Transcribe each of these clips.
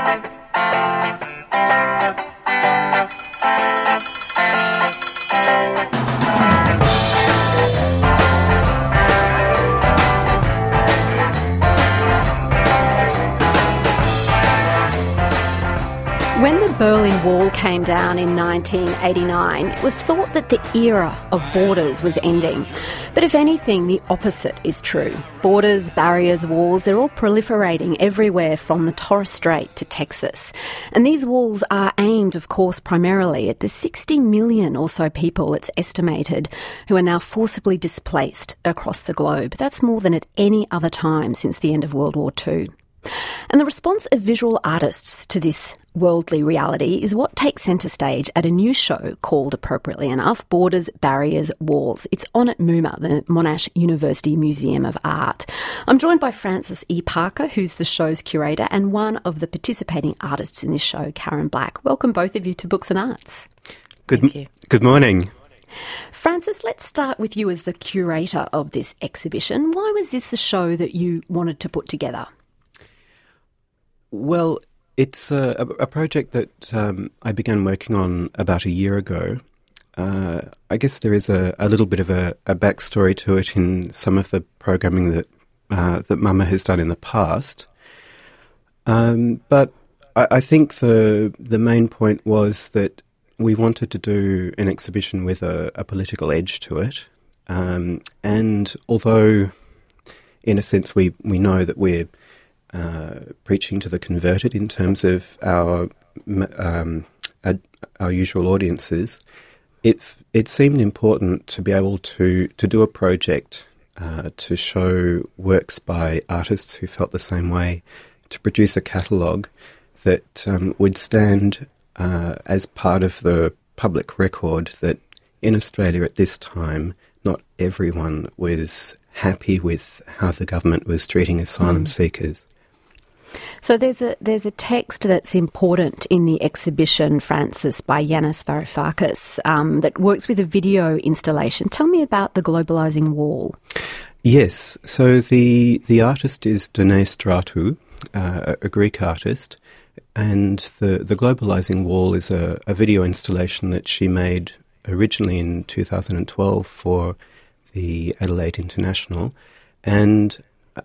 When the Berlin Wall came down in 1989, it was thought that the era of borders was ending. But if anything, the opposite is true. Borders, barriers, walls, they're all proliferating everywhere from the Torres Strait to Texas. And these walls are aimed, of course, primarily at the 60 million or so people, it's estimated, who are now forcibly displaced across the globe. That's more than at any other time since the end of World War II. And the response of visual artists to this worldly reality is what takes centre stage at a new show called, appropriately enough, Borders, Barriers, Walls. It's on at MUMA, the Monash University Museum of Art. I'm joined by Frances E. Parker, who's the show's curator and one of the participating artists in this show, Karen Black. Welcome both of you to Books and Arts. Thank you. Good morning. Frances, let's start with you as the curator of this exhibition. Why was this the show that you wanted to put together? Well, it's a project that I began working on about a year ago. I guess there is a little bit of a backstory to it in some of the programming that MUMA has done in the past. But I think the main point was that we wanted to do an exhibition with a political edge to it. And although, in a sense, we know that we're preaching to the converted in terms of our usual audiences, it seemed important to be able to do a project to show works by artists who felt the same way, to produce a catalogue that would stand as part of the public record that in Australia at this time, not everyone was happy with how the government was treating asylum seekers. So there's a text that's important in the exhibition, Frances, by Yanis Varoufakis, that works with a video installation. Tell me about the Globalising Wall. Yes, so the artist is Danae Stratou, a Greek artist, and the Globalising Wall is a video installation that she made originally in 2012 for the Adelaide International, and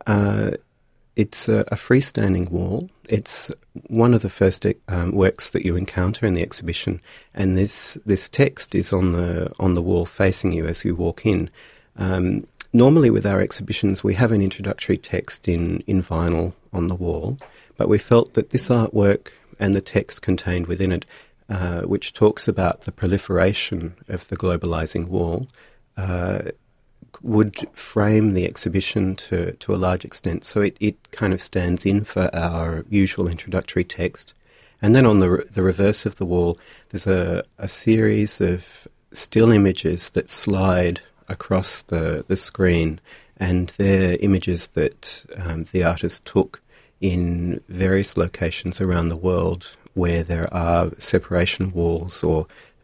it's a freestanding wall. It's one of the first works that you encounter in the exhibition, and this text is on the wall facing you as you walk in. Normally with our exhibitions we have an introductory text in vinyl on the wall, but we felt that this artwork and the text contained within it, which talks about the proliferation of the Globalising Wall, would frame the exhibition to a large extent. So it kind of stands in for our usual introductory text. And then on the reverse of the wall, there's a series of still images that slide across the screen, and they're images that the artist took in various locations around the world where there are separation walls or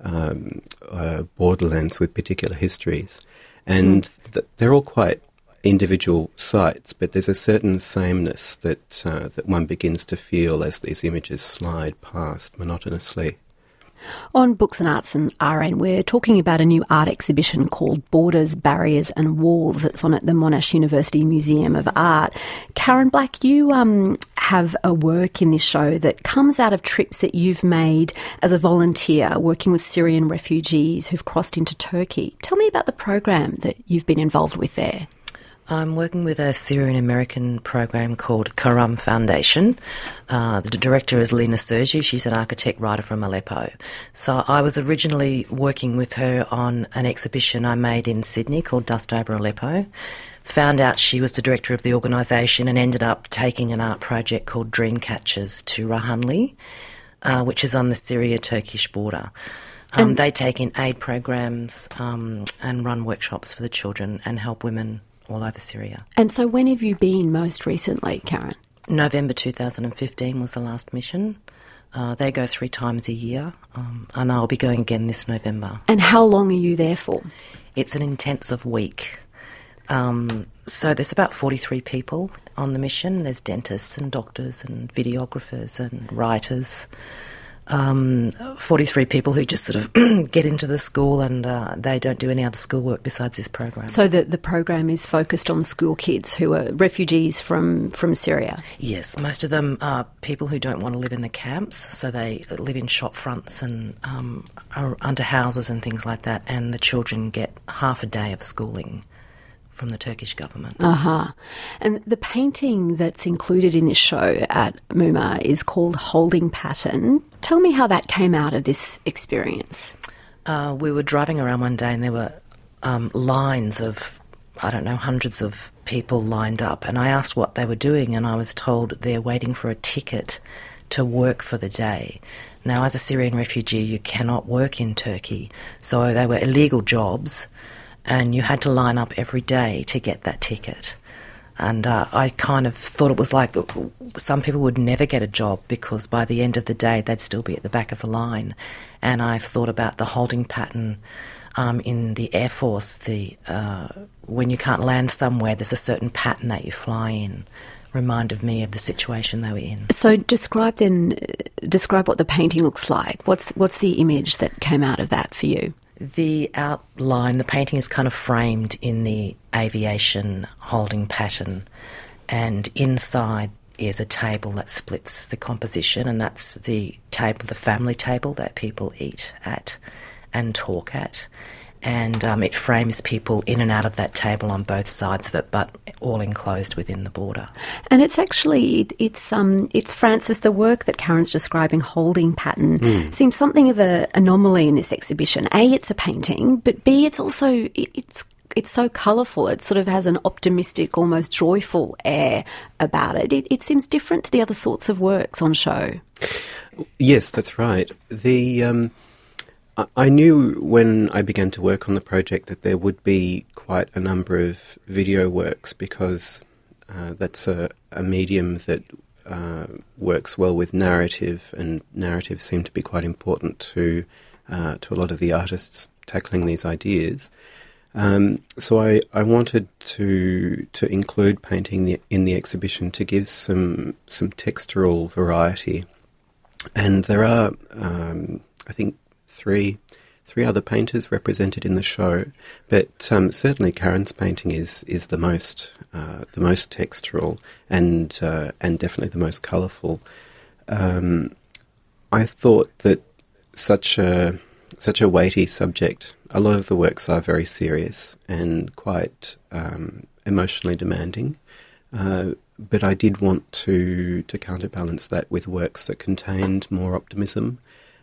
borderlands with particular histories. And they're all quite individual sites, but there's a certain sameness that one begins to feel as these images slide past monotonously. On Books and Arts and RN, we're talking about a new art exhibition called Borders, Barriers and Walls that's on at the Monash University Museum of Art. Karen Black, you have a work in this show that comes out of trips that you've made as a volunteer working with Syrian refugees who've crossed into Turkey. Tell me about the program that you've been involved with there. I'm working with a Syrian-American program called Karam Foundation. The director is Lena Sergi. She's an architect writer from Aleppo. So I was originally working with her on an exhibition I made in Sydney called Dust Over Aleppo. Found out she was the director of the organisation and ended up taking an art project called Dreamcatchers to Rahanli, which is on the Syria-Turkish border. They take in aid programs and run workshops for the children and help women all over Syria. And so when have you been most recently, Karen? November 2015 was the last mission. They go 3 times a year, and I'll be going again this November. And how long are you there for? It's an intensive week. So there's about 43 people on the mission. There's dentists and doctors and videographers and writers. 43 people who just sort of get into the school and they don't do any other schoolwork besides this program. So the program is focused on school kids who are refugees from Syria? Yes, most of them are people who don't want to live in the camps, so they live in shop fronts and are under houses and things like that, and the children get half a day of schooling from the Turkish government. And the painting that's included in this show at MUMA is called Holding Pattern. Tell me how that came out of this experience. We were driving around one day and there were lines of, I don't know, hundreds of people lined up, and I asked what they were doing and I was told they're waiting for a ticket to work for the day. Now, as a Syrian refugee, you cannot work in Turkey, so they were illegal jobs, and you had to line up every day to get that ticket. And I kind of thought it was like some people would never get a job because by the end of the day they'd still be at the back of the line. And I thought about the holding pattern in the Air Force. When you can't land somewhere, there's a certain pattern that you fly in. Reminded me of the situation they were in. So describe what the painting looks like. What's the image that came out of that for you? The outline, the painting is kind of framed in the aviation holding pattern, and inside is a table that splits the composition, and that's the table, the family table that people eat at and talk at. And it frames people in and out of that table on both sides of it, but all enclosed within the border. And it's actually, it's Francis, the work that Karen's describing, Holding Pattern, seems something of an anomaly in this exhibition. A, it's a painting, but B, it's also, it's so colourful. It sort of has an optimistic, almost joyful air about it. It seems different to the other sorts of works on show. Yes, that's right. I knew when I began to work on the project that there would be quite a number of video works because that's a medium that works well with narrative, and narrative seemed to be quite important to a lot of the artists tackling these ideas. So I wanted to include painting in the exhibition to give some textural variety, and there are I think three other painters represented in the show, but certainly Karen's painting is the most textural and definitely the most colourful. I thought that such a weighty subject. A lot of the works are very serious and quite emotionally demanding, but I did want to counterbalance that with works that contained more optimism.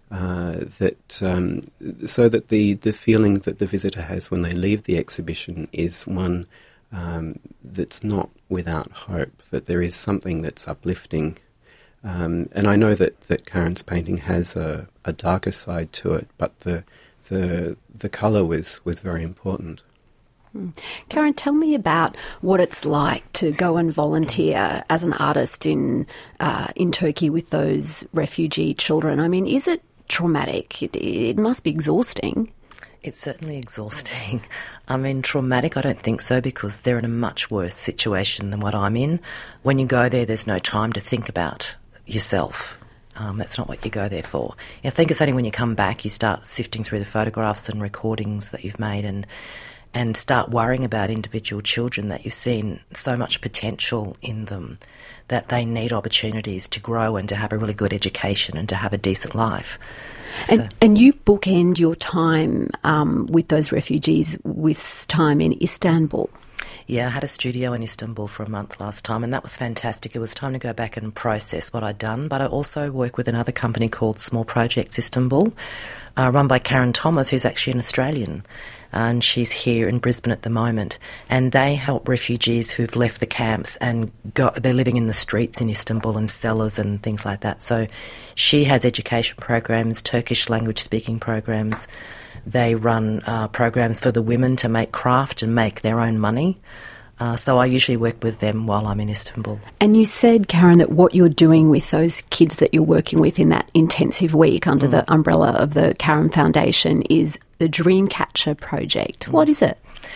So that the feeling that the visitor has when they leave the exhibition is one that's not without hope, that there is something that's uplifting. And I know that Karen's painting has a darker side to it, but the colour was very important. Karen, tell me about what it's like to go and volunteer as an artist in Turkey with those refugee children. I mean, is it traumatic? It must be exhausting. It's certainly exhausting. I mean, traumatic, I don't think so, because they're in a much worse situation than what I'm in. When you go there's no time to think about yourself. That's not what you go there for. I think it's only when you come back you start sifting through the photographs and recordings that you've made and start worrying about individual children, that you've seen so much potential in them, that they need opportunities to grow and to have a really good education and to have a decent life. And you bookend your time with those refugees with time in Istanbul. Yeah, I had a studio in Istanbul for a month last time, and that was fantastic. It was time to go back and process what I'd done, but I also work with another company called Small Projects Istanbul, run by Karen Thomas, who's actually an Australian, and she's here in Brisbane at the moment, and they help refugees who've left the camps and they're living in the streets in Istanbul and cellars and things like that. So she has education programs, Turkish language speaking programs. They run programs for the women to make craft and make their own money. So I usually work with them while I'm in Istanbul. And you said, Karen, that what you're doing with those kids that you're working with in that intensive week under the umbrella of the Karen Foundation is the Dreamcatcher project. What is it?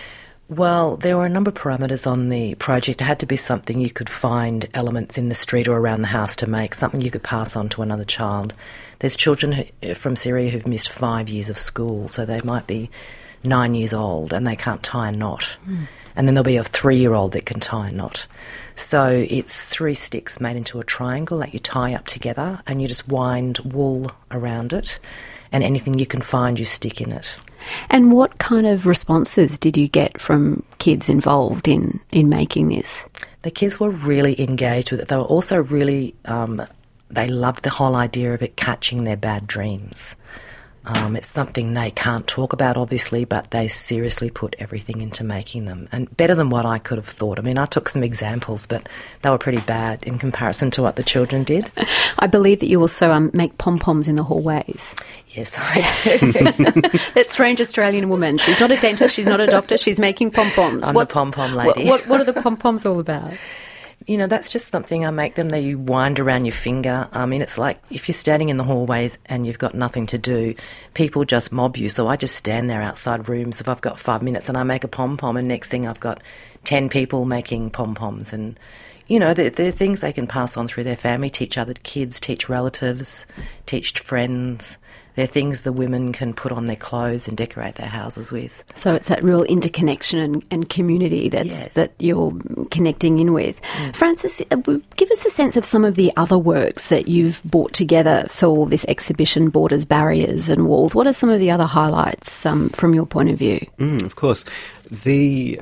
Well, there were a number of parameters on the project. It had to be something you could find elements in the street or around the house to make, something you could pass on to another child. There's children from Syria who've missed 5 years of school, so they might be 9 years old and they can't tie a knot. And then there'll be a 3-year-old that can tie a knot. So it's 3 sticks made into a triangle that you tie up together, and you just wind wool around it, and anything you can find you stick in it. And what kind of responses did you get from kids involved in making this? The kids were really engaged with it. They were also really, they loved the whole idea of it catching their bad dreams. It's something they can't talk about, obviously, but they seriously put everything into making them. And better than what I could have thought. I mean, I took some examples, but they were pretty bad in comparison to what the children did. I believe that you also make pom-poms in the hallways. Yes, I do. That strange Australian woman. She's not a dentist, she's not a doctor, she's making pom-poms. I'm a pom-pom lady. What are the pom-poms all about? You know, that's just something I make them that you wind around your finger. I mean, it's like if you're standing in the hallways and you've got nothing to do, people just mob you. So I just stand there outside rooms if I've got 5 minutes and I make a pom-pom, and next thing I've got 10 people making pom-poms. And, you know, they're things they can pass on through their family, teach other kids, teach relatives, teach friends. They're things the women can put on their clothes and decorate their houses with. So it's that real interconnection and community that you're connecting in with. Frances, give us a sense of some of the other works that you've brought together for this exhibition, Borders, Barriers and Walls. What are some of the other highlights from your point of view? Of course. The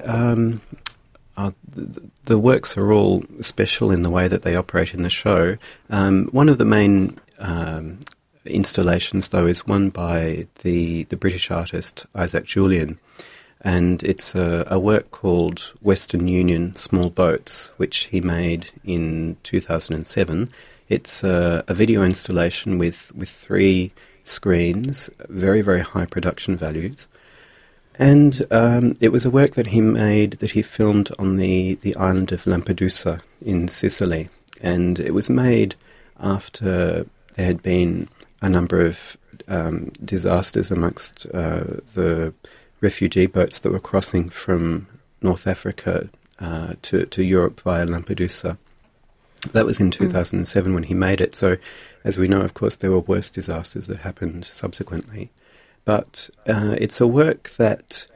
works are all special in the way that they operate in the show. One of the main installations, though, is one by the British artist Isaac Julien, and it's a work called Western Union Small Boats, which he made in 2007. It's a video installation with 3 screens, very, very high production values, and it was a work that he made, that he filmed on the island of Lampedusa in Sicily, and it was made after there had been a number of disasters amongst the refugee boats that were crossing from North Africa to Europe via Lampedusa. That was in 2007 when he made it. So, as we know, of course, there were worse disasters that happened subsequently. But it's a work that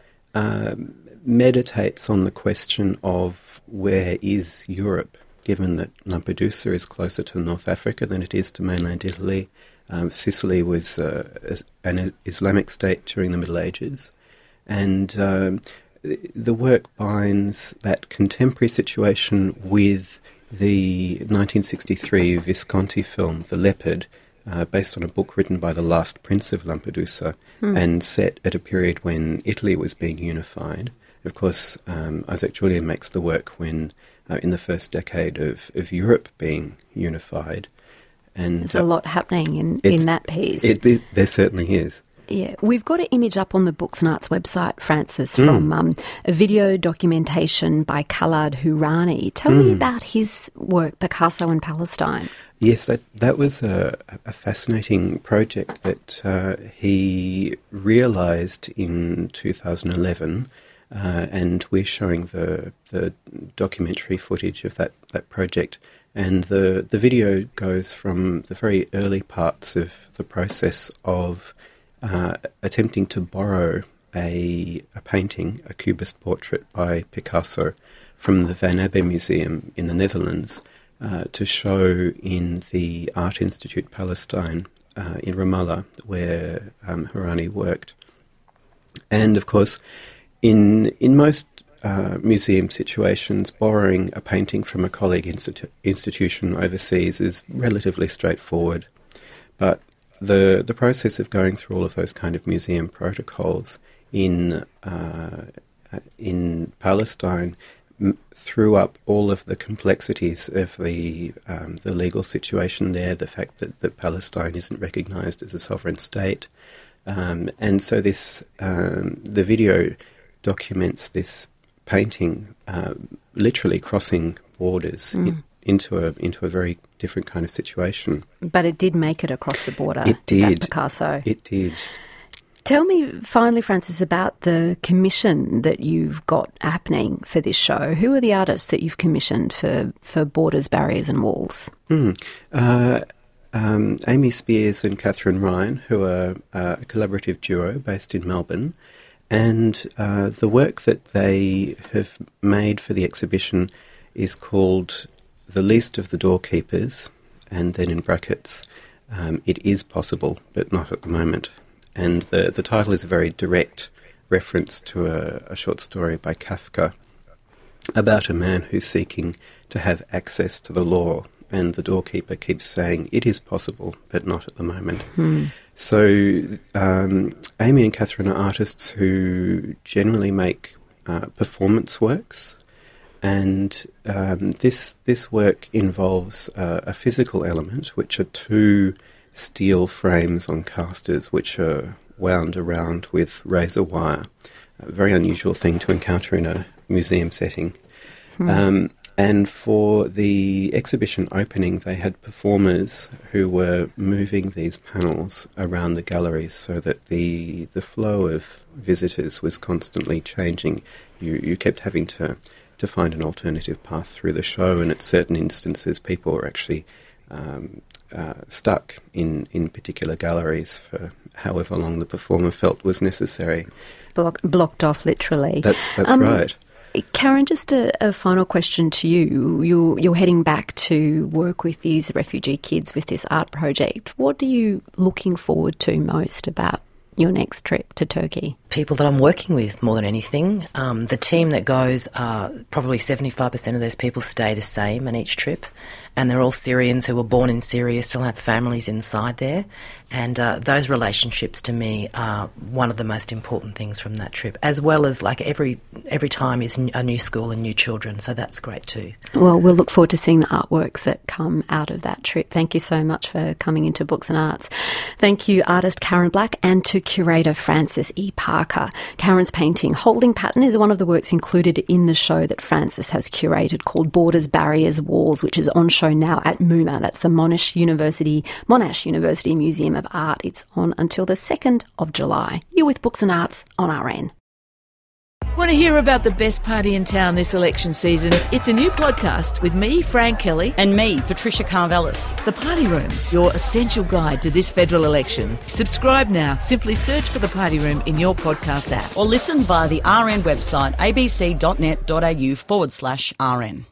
meditates on the question of where is Europe, given that Lampedusa is closer to North Africa than it is to mainland Italy. Sicily was an Islamic state during the Middle Ages, and the work binds that contemporary situation with the 1963 Visconti film, The Leopard, based on a book written by the last prince of Lampedusa, and set at a period when Italy was being unified. Of course, Isaac Julien makes the work when, in the first decade of Europe being unified. And there's a lot happening in that piece. There certainly is. Yeah, we've got an image up on the Books and Arts website, Frances, from a video documentation by Khaled Hosseini. Tell me about his work, Picasso in Palestine. Yes, that was a fascinating project that he realised in 2011, and we're showing the documentary footage of that project. And the video goes from the very early parts of the process of attempting to borrow a painting, a Cubist portrait by Picasso, from the Van Abbe Museum in the Netherlands to show in the Art Institute Palestine in Ramallah, where Hosseini worked. And of course, in most museum situations, borrowing a painting from a colleague institution overseas is relatively straightforward. But the process of going through all of those kind of museum protocols in Palestine threw up all of the complexities of the legal situation there, the fact that Palestine isn't recognised as a sovereign state. And so this the video documents this painting literally crossing borders into a very different kind of situation. But it did make it across the border. It did. Picasso. It did. Tell me finally, Francis, about the commission that you've got happening for this show. Who are the artists that you've commissioned for Borders, Barriers and Walls? Amy Spears and Catherine Ryan, who are a collaborative duo based in Melbourne. And the work that they have made for the exhibition is called The Least of the Doorkeepers, and then in brackets, It Is Possible, but Not at the Moment. And the title is a very direct reference to a short story by Kafka about a man who's seeking to have access to the law, and the doorkeeper keeps saying, it is possible, but not at the moment. So Amy and Catherine are artists who generally make performance works, and this work involves a physical element, which are two steel frames on casters which are wound around with razor wire, a very unusual thing to encounter in a museum setting. And for the exhibition opening, they had performers who were moving these panels around the galleries so that the flow of visitors was constantly changing. You kept having to find an alternative path through the show, and at certain instances people were actually stuck in particular galleries for however long the performer felt was necessary. Blocked off, literally. That's right. Karen, just a final question to you. You're heading back to work with these refugee kids with this art project. What are you looking forward to most about your next trip to Turkey? People that I'm working with more than anything. The team that goes, probably 75% of those people stay the same on each trip, and they're all Syrians who were born in Syria, still have families inside there, and those relationships to me are one of the most important things from that trip, as well as like every time is a new school and new children, so that's great too. Well, we'll look forward to seeing the artworks that come out of that trip. Thank you so much for coming into Books and Arts. Thank you, artist Karen Black, and to curator Francis E. Parker. Karen's painting Holding Pattern is one of the works included in the show that Francis has curated called Borders, Barriers, Walls, which is on show now at MUMA. That's the Monash University Museum of Art. It's on until the 2nd of July. You're with Books and Arts on RN. Want to hear about the best party in town this election season? It's a new podcast with me, Frank Kelly. And me, Patricia Carvelis. The Party Room, your essential guide to this federal election. Subscribe now. Simply search for The Party Room in your podcast app. Or listen via the RN website, abc.net.au/RN.